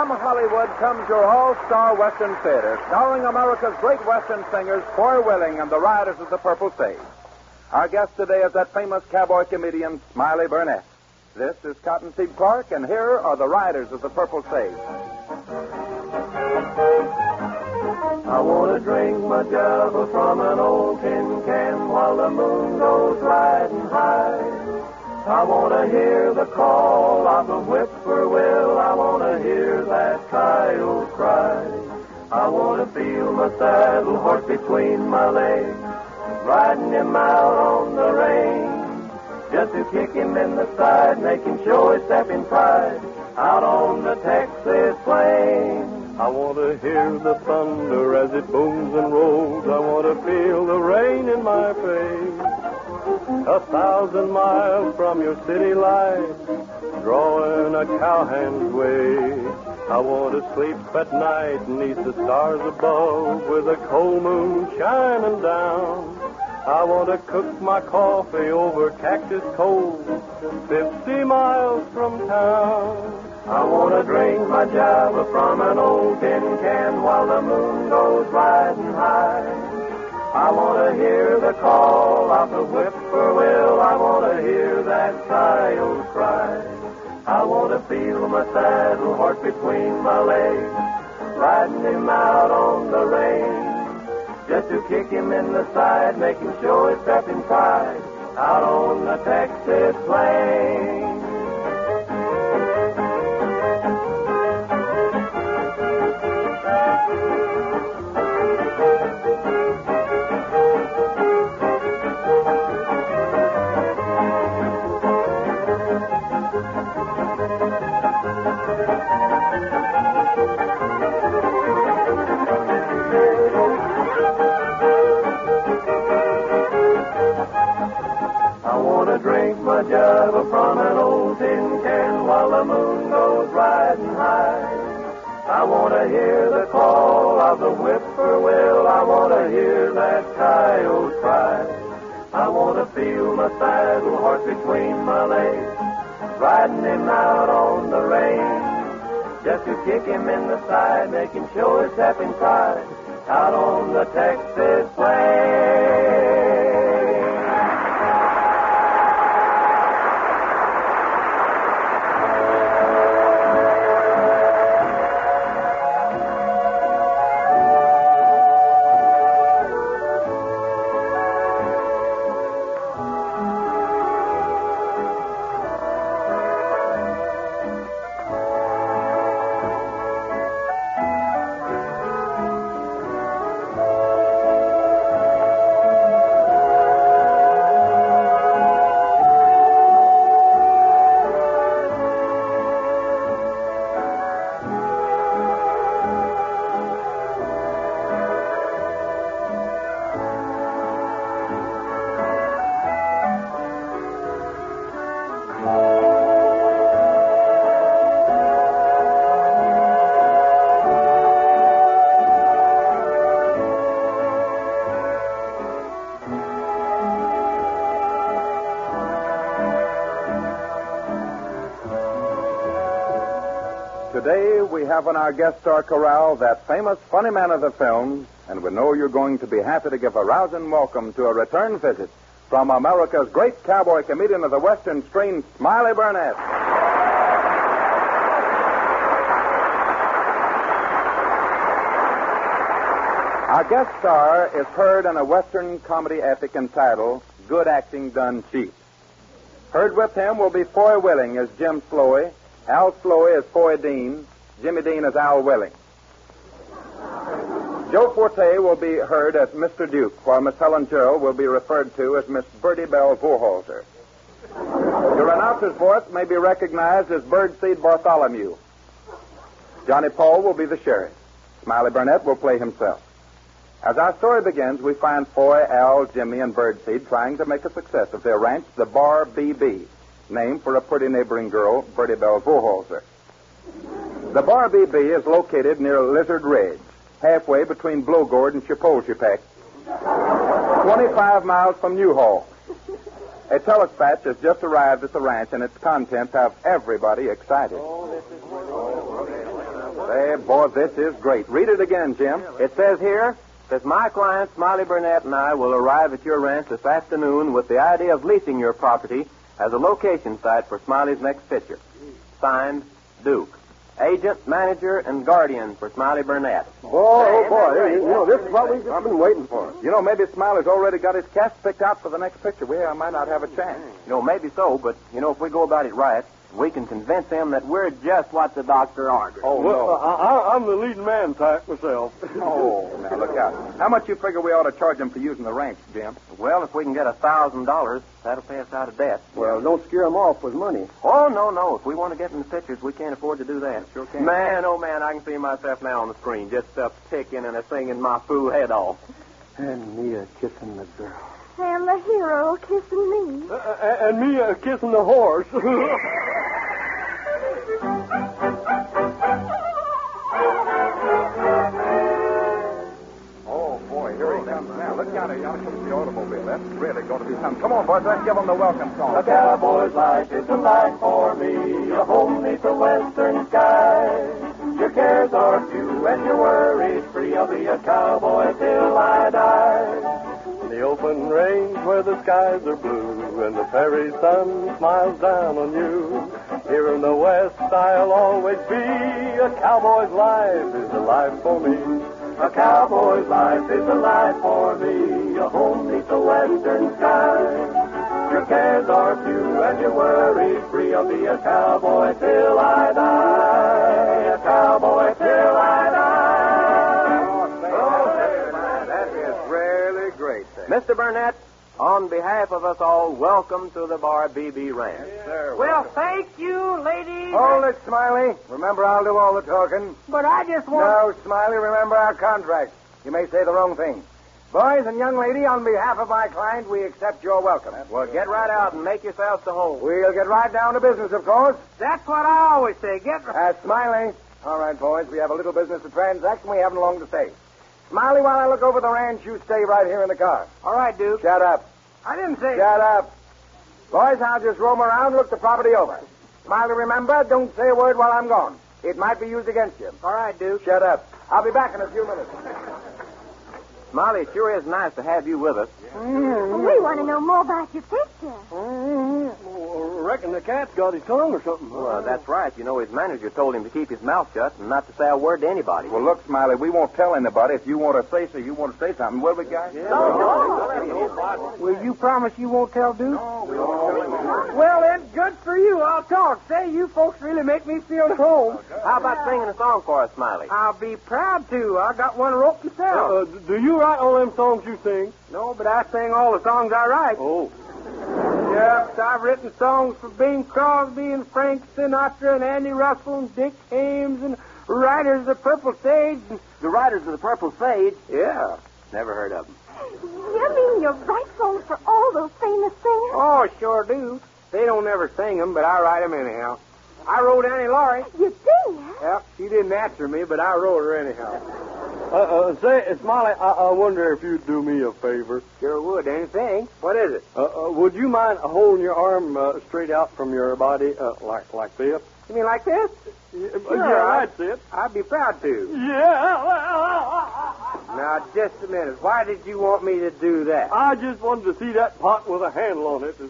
From Hollywood comes your all-star Western theater, starring America's great Western singers, Foy Willing and the Riders of the Purple Sage. Our guest today is that famous cowboy comedian, Smiley Burnett. This is Cottonseed Clark, and here are the Riders of the Purple Sage. I want to drink my Java from an old tin can while the moon goes riding high. I want to hear the call of the whippoorwill. I want to hear that coyote cry. I want to feel my saddle horse between my legs, riding him out on the range, just to kick him in the side, make him show his stepping pride out on the Texas plains. I want to hear the thunder as it booms and rolls. I want to feel the rain in my face. 1,000 miles from your city lights, drawing a cowhand's way. I want to sleep at night neath the stars above, with a cold moon shining down. I want to cook my coffee over cactus coals, 50 miles from town. I want to drink my Java from an old tin can while the moon goes riding high. I want to hear the call of the whippoorwill. I want to hear that coyote cry. I want to feel my saddle horse between my legs, riding him out on the range, just to kick him in the side, make him show his stepping pride out on the Texas plains. Drink my Java from an old tin can while the moon goes riding high. I want to hear the call of the whippoorwill. I want to hear that coyote cry. I want to feel my saddle horse between my legs, riding him out on the range, just to kick him in the side, make him show his stepping pride out on the Texas plains. Today we have in our guest star corral that famous funny man of the film, and we know you're going to be happy to give a rousing welcome to a return visit from America's great cowboy comedian of the Western strain, Smiley Burnett. Our guest star is heard in a Western comedy epic entitled Good Acting Done Cheap. Heard with him will be Foy Willing as Jim Sloey, Al Sloey as Foy Dean, Jimmy Dean as Al Willing. Joe Forte will be heard as Mr. Duke, while Miss Helen Gerald will be referred to as Miss Birdie Bell Vorholzer. Your announcer's voice may be recognized as Birdseed Bartholomew. Johnny Paul will be the sheriff. Smiley Burnett will play himself. As our story begins, we find Foy, Al, Jimmy, and Birdseed trying to make a success of their ranch, the Bar BB, named for a pretty neighboring girl, Birdie Bell Vorholzer. The Bar BB is located near Lizard Ridge, halfway between Blowgourd and Chapultepec, 25 miles from Newhall. A telespatch has just arrived at the ranch, and its contents have everybody excited. Say, boy, this is great. Read it again, Jim. It says here, my client, Smiley Burnett, and I will arrive at your ranch this afternoon with the idea of leasing your property as a location site for Smiley's next picture. Signed, Duke. Agent, manager, and guardian for Smiley Burnett. Boy, this is what we've been waiting for. Maybe Smiley's already got his cast picked out for the next picture. We might not have a chance. Maybe so, but, if we go about it right, we can convince him that we're just what the doctor ordered. Oh, Well, no. I'm the leading man type myself. Oh, now look out. How much you figure we ought to charge him for using the ranch, Jim? Well, if we can get $1,000, that'll pay us out of debt. Well, don't scare him off with money. Oh, no. If we want to get in the pictures, we can't afford to do that. Sure can't. Man, oh, man, I can see myself now on the screen, just picking and singing my fool head off. And me kissing the girl. And the hero kissing me. And me kissing the horse. Oh, boy, here he comes now. Look out, he comes the automobile. That's really going to be something. Come on, boys, let's give him the welcome call. A cowboy's life is a life for me, a home neath the western sky. Your cares are few and your worries free. I'll be a cowboy till I die. In the open range where the skies are blue and the prairie sun smiles down on you. Here in the west I'll always be. A cowboy's life is a life for me. A cowboy's life is a life for me, a home neath the western sky. Your cares are few and your worries free. I'll be a cowboy till I die. A cowboy till I die. That is really great. Mr. Burnett, on behalf of us all, welcome to the Bar BB Ranch. Well, thank you, ladies. Hold it, Smiley. Remember, I'll do all the talking. But I just want... No, Smiley, remember our contract. You may say the wrong thing. Boys and young lady, on behalf of my client, we accept your welcome. Well, get right out and make yourselves to home. We'll get right down to business, of course. That's what I always say. Smiley. All right, boys, we have a little business to transact, and we haven't long to stay. Smiley, while I look over the ranch, you stay right here in the car. All right, Duke. Shut up. I didn't say... Shut up. Boys, I'll just roam around, look the property over. Smiley, remember, don't say a word while I'm gone. It might be used against you. All right, Duke. Shut up. I'll be back in a few minutes. Smiley, it sure is nice to have you with us. We want to know more about your picture. Reckon the cat's got his tongue or something. Well, that's right. His manager told him to keep his mouth shut and not to say a word to anybody. Well, look, Smiley, we won't tell anybody. If you want to say so, you want to say something, will we, guys? Will you promise you won't tell Duke? Well, then, good for you. I'll talk. Say, you folks really make me feel at home. How about singing a song for us, Smiley? I'll be proud to. I got one wrote myself. Do you write all them songs you sing? No, but I sing all the songs I write. Oh. Yes, I've written songs for Bing Crosby and Frank Sinatra and Andy Russell and Dick Ames and Riders of the Purple Sage. The Riders of the Purple Sage? Yeah. Never heard of them. You mean you write songs for all those famous singers? Oh, sure do. They don't ever sing them, but I write them anyhow. I wrote Annie Laurie. You did? Yep, she didn't answer me, but I wrote her anyhow. Say, Smiley, I wonder if you'd do me a favor. Sure would. Anything. What is it? Would you mind holding your arm straight out from your body, like this? You mean like this? Yeah, that's it. I'd be proud to. Yeah. Now, just a minute. Why did you want me to do that? I just wanted to see that pot with a handle on it.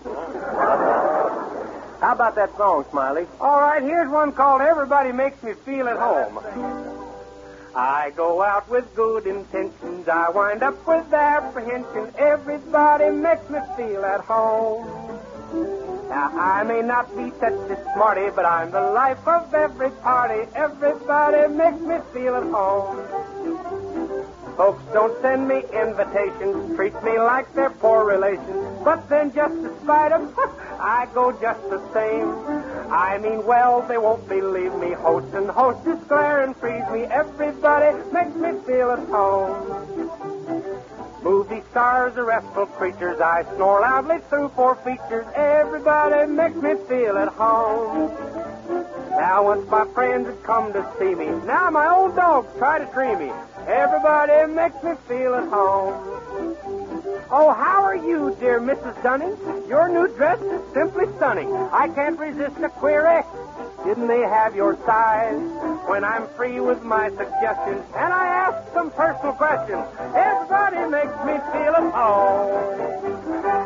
How about that song, Smiley? All right, here's one called Everybody Makes Me Feel at Home. I go out with good intentions. I wind up with apprehension. Everybody makes me feel at home. Now, I may not be such a smarty, but I'm the life of every party. Everybody makes me feel at home. Folks don't send me invitations, treat me like they're poor relations. But then just to spite 'em, I go just the same. I mean, well, they won't believe me. Host and hostess glare and freeze me. Everybody makes me feel at home. Movie stars are restful creatures. I snore loudly through 4 features. Everybody makes me feel at home. Now, once my friends had come to see me, now my old dogs try to tree me. Everybody makes me feel at home. Oh, how are you, dear Mrs. Dunning? Your new dress is simply stunning. I can't resist a query. Didn't they have your size? When I'm free with my suggestions and I ask some personal questions, everybody makes me feel at home.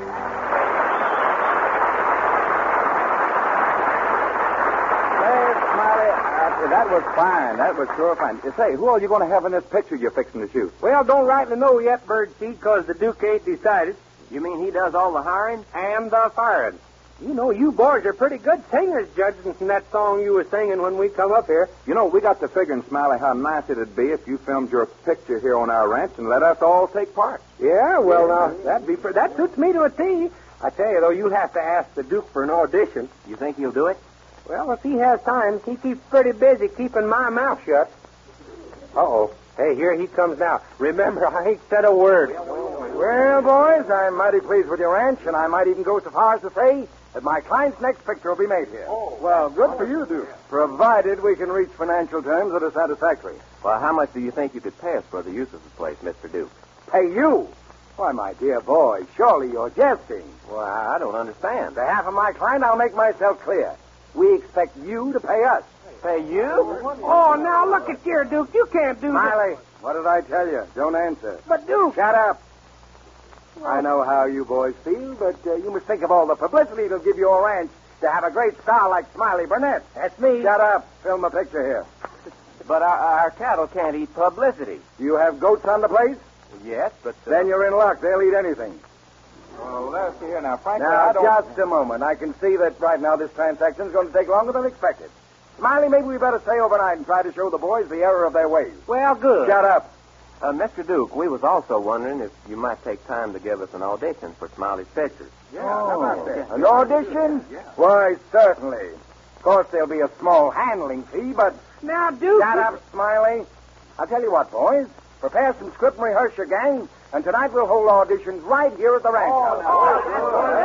That was fine. That was sure fine. Say, who are you going to have in this picture you're fixing to shoot? Well, don't rightly know yet, Birdseed, because the Duke ain't decided. You mean he does all the hiring? And the firing. You know, you boys are pretty good singers, judging from that song you were singing when we come up here. You know, we got to figuring, Smiley, how nice it'd be if you filmed your picture here on our ranch and let us all take part. Yeah, well, now, that suits me to a T. I tell you, though, you'll have to ask the Duke for an audition. You think he'll do it? Well, if he has time, he keeps pretty busy keeping my mouth shut. Uh-oh. Hey, here he comes now. Remember, I ain't said a word. Well, boys, I'm mighty pleased with your ranch, and I might even go so far as to say that my client's next picture will be made here. Oh, well, good for you, Duke. Provided we can reach financial terms that are satisfactory. Well, how much do you think you could pay us for the use of the place, Mr. Duke? Pay you? Why, my dear boy, surely you're jesting. Well, I don't understand. On behalf of my client, I'll make myself clear. We expect you to pay us. Pay you? Oh, now look at here, Duke. You can't do that. Smiley, what did I tell you? Don't answer. But, Duke. Shut up. I know how you boys feel, but you must think of all the publicity it'll give your ranch to have a great star like Smiley Burnett. That's me. Shut up. Film a picture here. But our cattle can't eat publicity. Do you have goats on the place? Yes, but... Then you're in luck. They'll eat anything. Well, let's see here now. Frankly, Now, I don't... just a moment. I can see that right now this transaction's going to take longer than expected. Smiley, maybe we better stay overnight and try to show the boys the error of their ways. Well, good. Shut up. Mr. Duke, we was also wondering if you might take time to give us an audition for Smiley's pictures. Yeah, how about that? An audition? Yeah. Why, certainly. Of course, there'll be a small handling fee, but... Now, Duke... Shut up, Smiley. I'll tell you what, boys. Prepare some script and rehearse your gang, and tonight we'll hold auditions right here at the ranch house.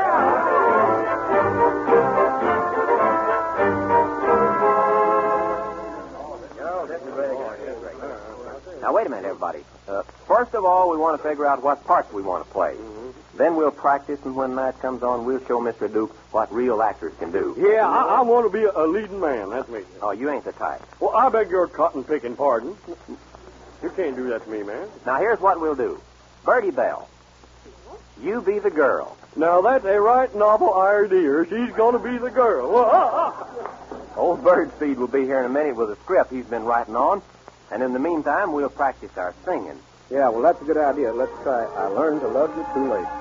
Now, wait a minute, everybody. First of all, we want to figure out what parts we want to play. Then we'll practice, and when night comes on, we'll show Mr. Duke what real actors can do. Yeah, I want to be a leading man. That's me. Oh, you ain't the type. Well, I beg your cotton-picking pardon. You can't do that to me, man. Now, here's what we'll do. Birdie Bell, you be the girl. Now, that's a right novel idea. She's going to be the girl. Old Birdseed will be here in a minute with a script he's been writing on. And in the meantime, we'll practice our singing. Yeah, well, that's a good idea. Let's try I Learned to Love You Too Late.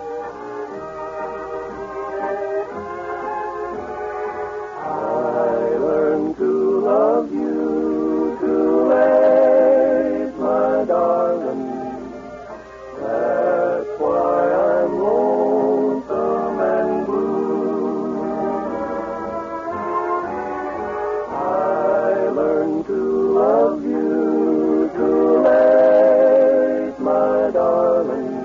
I learned to love you too late, my darling. That's why I'm lonesome and blue. I learned to love you too late, my darling.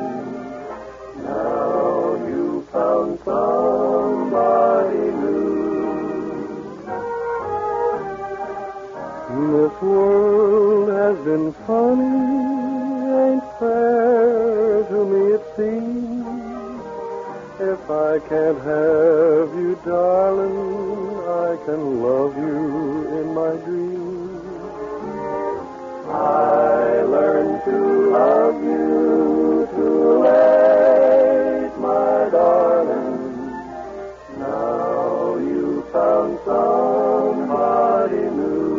Now you found somebody new. This world has been funny, ain't fair to me it seems. If I can't have you, darling, I can love you in my dreams. I learned to love you too late, my darling. Now you found somebody new.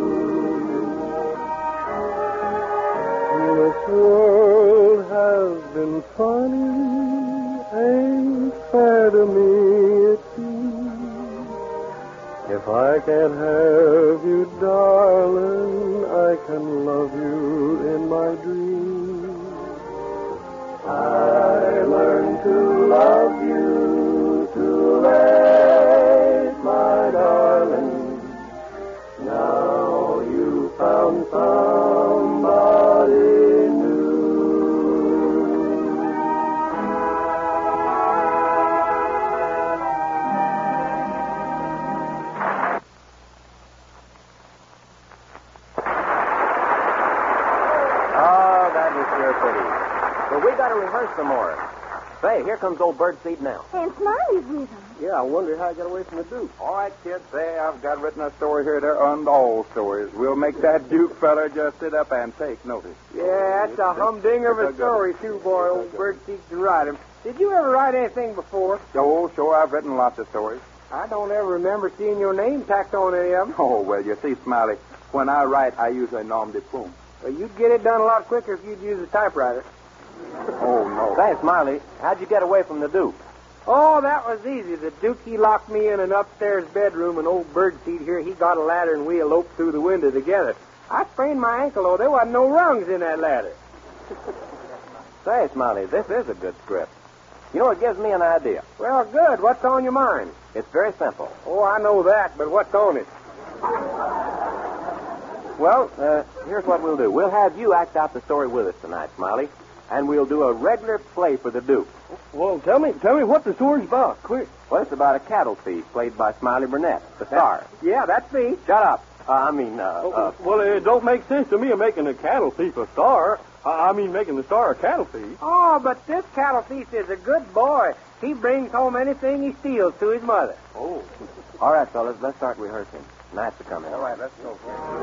This world has been funny, ain't fair to me it seems. If I can't have you, darling, I can love you in my dreams. I learned to love you too late, my darling. Now you found somebody new. Oh, that was sure pretty. But we got to rehearse some more. Say, here comes old Birdseed now. And Smiley's with him. Yeah, I wonder how I got away from the Duke. All right, kids, say I've got written a story here to end all stories. We'll make that Duke feller just sit up and take notice. Yeah, that's a humdinger of a story, too, boy. Old Birdseed can write him. Did you ever write anything before? Sure, I've written lots of stories. I don't ever remember seeing your name tacked on any of them. Oh, well, you see, Smiley, when I write, I use a nom de plume. Well, you'd get it done a lot quicker if you'd use a typewriter. Oh, no. Say, Smiley, how'd you get away from the Duke? Oh, that was easy. The Duke, he locked me in an upstairs bedroom, and old Birdseed here, he got a ladder, and we eloped through the window together. I sprained my ankle, though. There wasn't no rungs in that ladder. Say, Smiley, this is a good script. You know, it gives me an idea. Well, good. What's on your mind? It's very simple. Oh, I know that, but what's on it? Well, here's what we'll do. We'll have you act out the story with us tonight, Smiley, and we'll do a regular play for the Duke. Well, tell me what the story's about, quick. Well, it's about a cattle thief played by Smiley Burnett, the star. Yeah, that's me. Shut up. Well, it don't make sense to me making a cattle thief a star. Making the star a cattle thief. Oh, but this cattle thief is a good boy. He brings home anything he steals to his mother. Oh. All right, fellas, let's start rehearsing. Night's to come in. All right, let's go.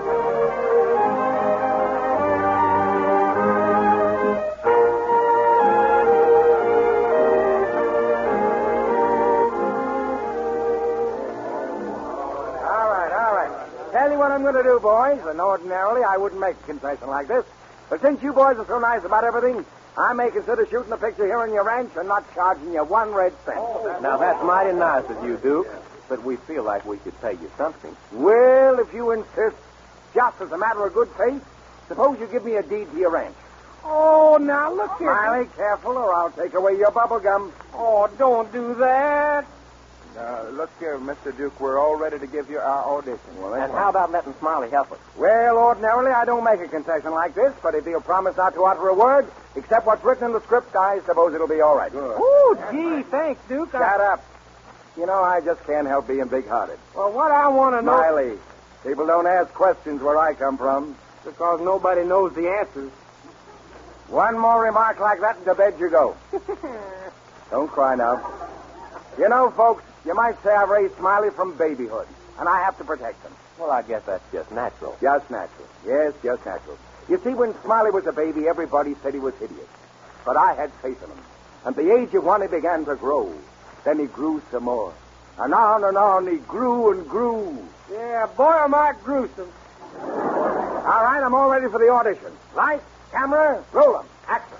All right. Tell you what I'm going to do, boys, and ordinarily I wouldn't make a concession like this. But since you boys are so nice about everything, I may consider shooting a picture here on your ranch and not charging you 1 red cent. Now, that's mighty nice of you, Duke, but we feel like we should pay you something. Well, if you insist, just as a matter of good faith, suppose you give me a deed to your ranch. Oh, now look here. Smiley, careful, or I'll take away your bubble gum. Oh, don't do that. Look here, Mr. Duke, we're all ready to give you our audition. Well, And how about letting Smiley help us? Well, ordinarily I don't make a concession like this, but if he'll promise not to utter a word, except what's written in the script, I suppose it'll be all right. Oh, gee, thanks, Duke. Shut up. You know, I just can't help being big-hearted. Well, what I want to know... Smiley, people don't ask questions where I come from. Because nobody knows the answers. One more remark like that and to bed you go. Don't cry now. You know, folks, you might say I've raised Smiley from babyhood, and I have to protect him. Well, I guess that's just natural. Just natural. Yes, just natural. You see, when Smiley was a baby, everybody said he was hideous. But I had faith in him. At the age of 1, he began to grow. Then he grew some more. And on, he grew and grew. Yeah, boy, am I gruesome. All right, I'm all ready for the audition. Lights, camera, roll 'em. Action.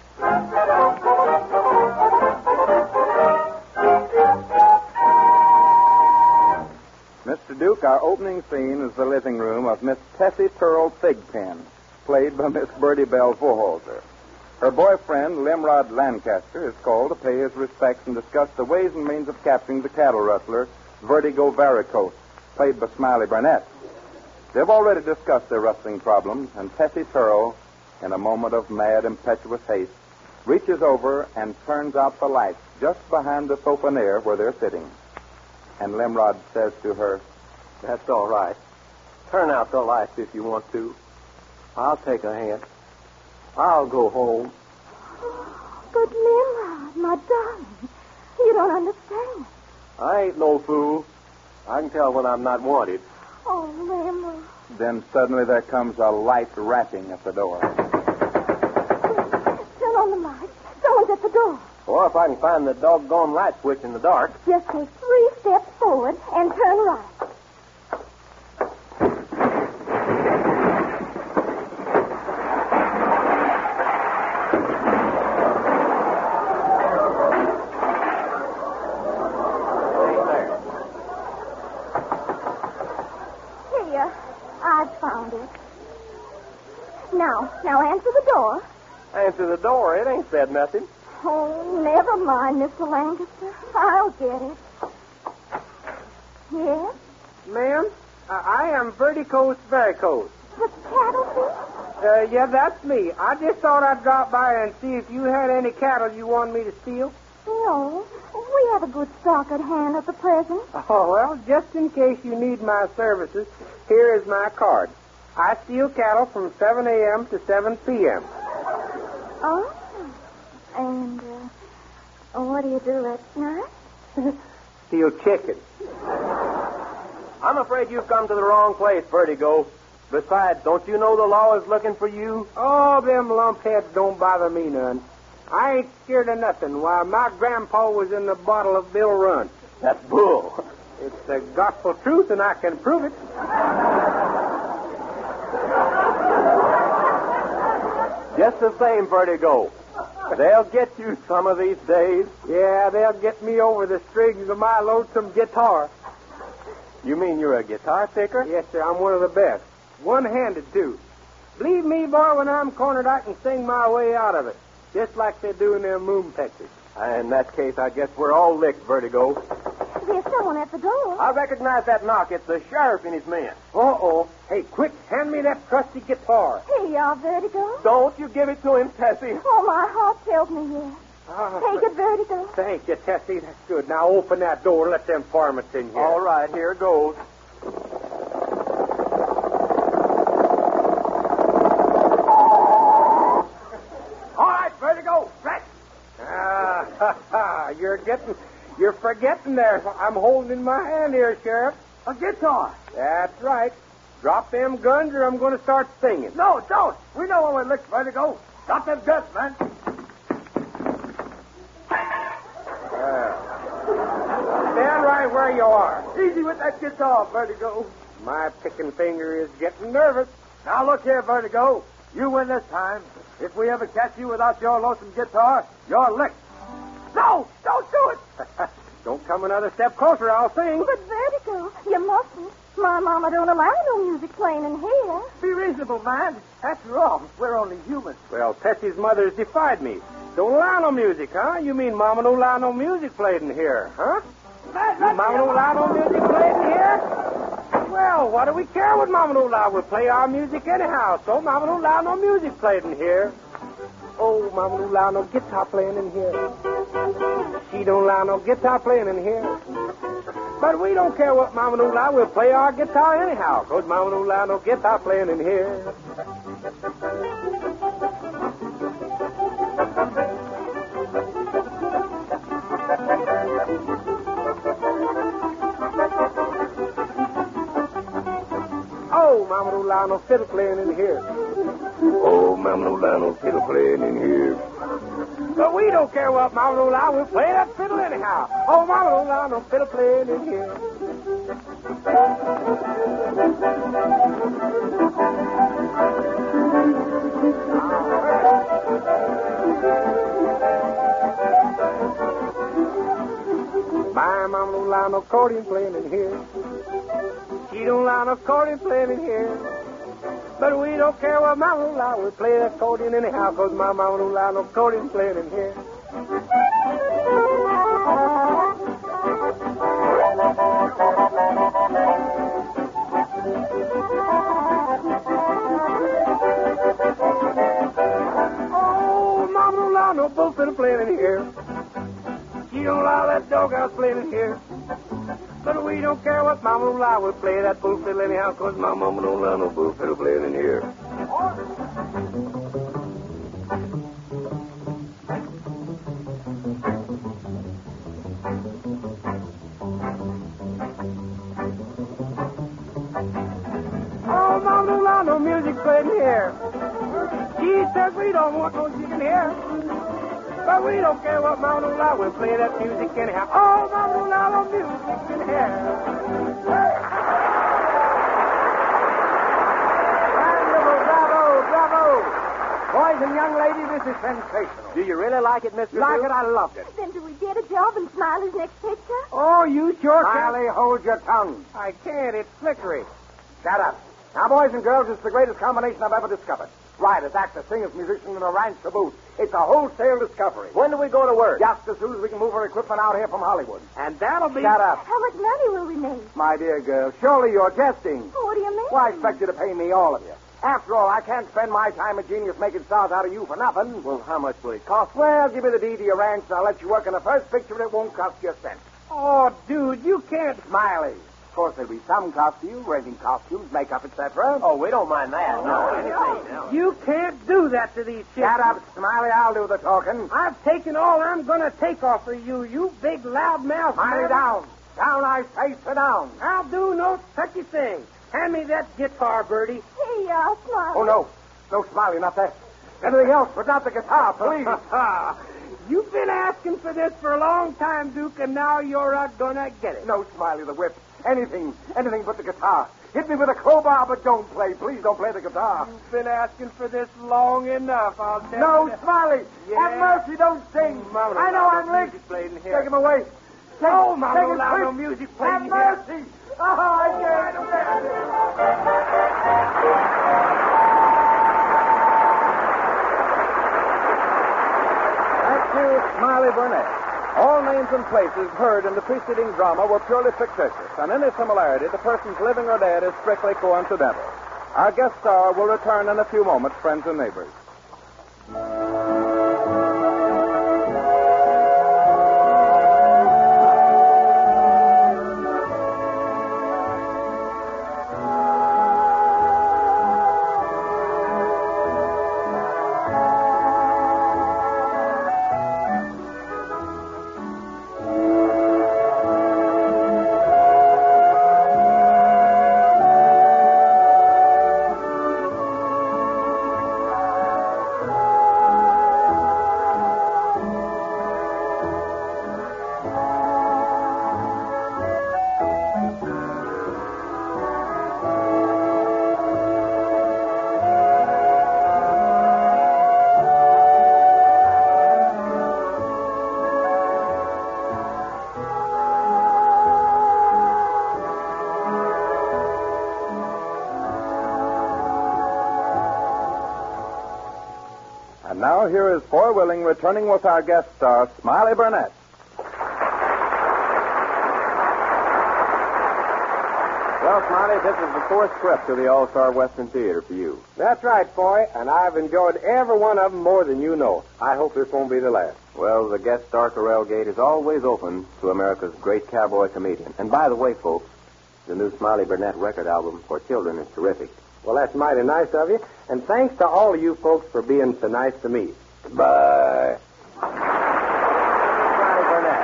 Mr. Duke, our opening scene is the living room of Miss Tessie Turl Thigpen, played by Miss Birdie Bell Vorholzer. Her boyfriend, Limrod Lancaster, is called to pay his respects and discuss the ways and means of capturing the cattle rustler, Vertigo Varicose, played by Smiley Burnett. They've already discussed their rustling problems, and Tessie Turl, in a moment of mad, impetuous haste, reaches over and turns out the lights just behind the sofa near where they're sitting. And Limrod says to her, That's all right. Turn out the lights if you want to. I'll take a hand. I'll go home. But Nimrod, my darling, you don't understand. I ain't no fool. I can tell when I'm not wanted. Oh, Nimrod. Then suddenly there comes a light rapping at the door. Turn on the light. Someone's at the door. Or if I can find the doggone light switch in the dark. Just take 3 steps forward and turn right. Here, I've found it. Now answer the door. Answer the door. It ain't said nothing. Oh, never mind, Mr. Lancaster. I'll get it. Yes? Ma'am, I am Verticose Varicose. The cattle thief? Yeah, that's me. I just thought I'd drop by and see if you had any cattle you wanted me to steal. No. We have a good stock at hand at the present. Oh, well, just in case you need my services, here is my card. I steal cattle from 7 a.m. to 7 p.m. Oh. And, what do you do at night? steal chicken. I'm afraid you've come to the wrong place, Vertigo. Besides, don't you know the law is looking for you? Oh, them lumpheads don't bother me none. I ain't scared of nothing. Why, my grandpa was in the bottle of Bill Runce. That's bull. It's the gospel truth, and I can prove it. Just the same, Vertigo. They'll get you some of these days. Yeah, they'll get me over the strings of my lonesome guitar. You mean you're a guitar picker? Yes, sir, I'm one of the best. One-handed, too. Believe me, boy, when I'm cornered, I can sing my way out of it. Just like they do in them moon pictures. In that case, I guess we're all licked, Vertigo. There's someone at the door. I recognize that knock. It's the sheriff and his men. Uh-oh. Hey, quick, hand me that trusty guitar. Here you are, Vertigo. Don't you give it to him, Tessie. Oh, my heart tells me yes. Take it, Vertigo. Thank you, Tessie. That's good. Now open that door and let them varmints in here. All right, here goes. All right, Vertigo. Right. You're forgetting there. I'm holding in my hand here, Sheriff. A guitar. That's right. Drop them guns or I'm going to start singing. No, don't. We know where we're licked, Vertigo. Drop them guns, man. Stand right where you are. Easy with that guitar, Vertigo. My picking finger is getting nervous. Now, look here, Vertigo. You win this time. If we ever catch you without your lonesome guitar, you're licked. No, don't do it. Don't come another step closer, I'll sing. But, Vertigo, you mustn't. My mama don't allow no music playing in here. Be reasonable, man. After all, we're only human. Well, Tessie's mother's defied me. Don't allow no music, huh? You mean Mama don't allow no music played in here, huh? Mama don't allow no music played in here? Well, what do we care what Mama don't allow? We'll play our music anyhow, so Mama don't allow no music played in here. Oh, Mama don't allow no guitar playing in here. She don't allow no guitar playing in here. But we don't care what Mama don't allow. We'll play our guitar anyhow, because Mama don't allow no guitar playing in here. Oh, Mama don't allow no fiddle playing in here. Oh, Mama don't allow no fiddle playing in here. But we don't care what Mama don't allow. We'll play that fiddle anyhow. Oh, Mama don't allow no fiddle playing in here. My Mama don't allow no accordion playing in here. She don't allow no accordion playing in here. But we don't care what Mama don't allow. We'll play that accordion anyhow, because my Mama don't allow no accordion playing in here. Oh, Mama don't allow no bullfiddle playing in here. She don't allow that doghouse playing in here. But we don't care what Mama don't allow. We'll play that bullfiddle anyhow, because my Mama don't allow no bullfiddle playing in here. Oh, Mama don't allow no music playing in here. She says we don't want no music in here. But we don't care what Mama don't allow. We'll play that music anyhow. Oh, Mama don't allow no music in here. Bravo. Boys and young ladies, this is sensational. Do you really like it, Mr. Like Duke? it? I loved it. Then do we get a job in Smiley's next picture? Oh, you sure can. Smiley, hold your tongue. I can't. It's flickery. Shut up. Now, boys and girls, it's the greatest combination I've ever discovered. Writers, actors, singers, musicians, and a ranch to boot. It's a wholesale discovery. When do we go to work? Just as soon as we can move our equipment out here from Hollywood. And that'll be... Shut up. How much money will we make? My dear girl, surely you're jesting. What do you mean? Well, I expect you to pay me, all of you. After all, I can't spend my time and genius making stars out of you for nothing. Well, how much will it cost? Well, give me the deed to your ranch, and I'll let you work in the first picture, and it won't cost you a cent. Oh, dude, you can't... Smiley. Of course, there'll be some costumes, renting costumes, makeup, etc. Oh, we don't mind that. No, anything. No. You can't do that to these chicks. Shut up, Smiley. I'll do the talking. I've taken all I'm going to take off of you, you big loudmouth. Smiley, down. Down, I say, sit down. I'll do no such a thing. Hand me that guitar, Bertie. Here you are, Smiley. Oh, no. No, Smiley, not that. Anything else, but not the guitar, please. You've been asking for this for a long time, Duke, and now you're gonna get it. No, Smiley, the whip. Anything but the guitar. Hit me with a crowbar, but don't play. Please don't play the guitar. You've been asking for this long enough, I'll tell you. No, Smiley. Yeah. Have mercy, don't sing. Mama, I know I'm licked. music played in here. Take him away. No, Mama, take don't him allow quick. no music played Have in here. mercy. Oh, I can't stand it. Thank you, Smiley Burnett. All names and places heard in the preceding drama were purely fictitious, and any similarity to persons living or dead is strictly coincidental. Our guest star will return in a few moments, friends and neighbors. And now here is Foy Willing returning with our guest star, Smiley Burnett. Well, Smiley, this is the fourth trip to the All-Star Western Theater for you. That's right, Foy, and I've enjoyed every one of them more than you know. I hope this won't be the last. Well, the guest star Corral Gate is always open to America's great cowboy comedian. And by the way, folks, the new Smiley Burnett record album for children is terrific. Well, that's mighty nice of you, and thanks to all of you folks for being so nice to me. Bye. Smiley Burnett.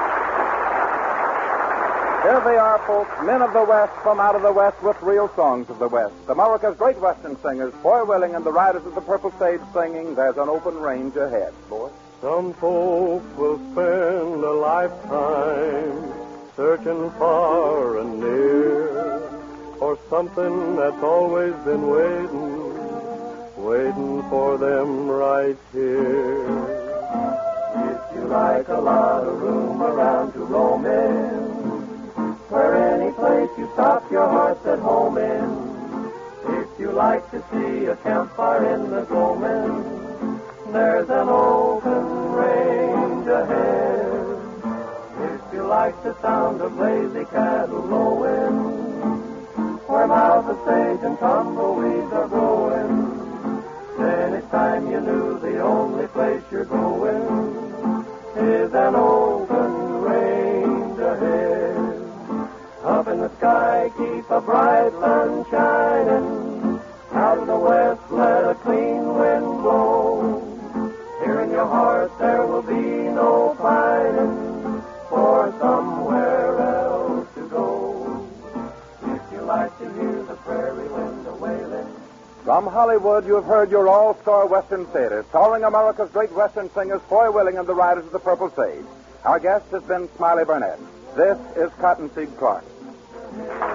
Here they are, folks, men of the West from out of the West with real songs of the West. America's great Western singers, Foy Willing and the Riders of the Purple Sage, singing There's an Open Range Ahead. Boy. Some folks will spend a lifetime searching far and near for something that's always been waiting for them right here. If you like a lot of room around to roam in, where any place you stop your heart's at home in. If you like to see a campfire in the gloaming, there's an open range ahead. If you like the sound of lazy cattle lowing, where mouths of sage and tumbleweeds are growing, then it's time you knew the only place you're going is an open range ahead. Up in the sky, keep a bright sun shining. Out in the west, let a clean wind blow. Here in your heart, there will be no pining for somewhere else to go. If you like to hear the prairie wind a-wailing. From Hollywood, you have heard your all-star Western Theater, starring America's great Western singers, Foy Willing and the Riders of the Purple Sage. Our guest has been Smiley Burnett. This is Cottonseed Clark.